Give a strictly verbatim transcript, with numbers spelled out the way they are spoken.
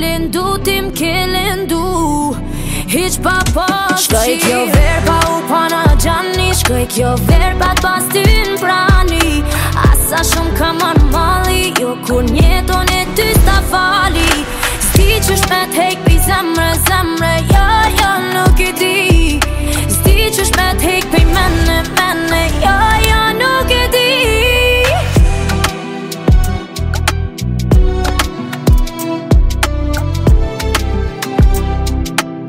killing du, tim killing du Hiq pa pas Shkoj kjo ver pa u pa në gjani Shkoj kjo ver pa t'pas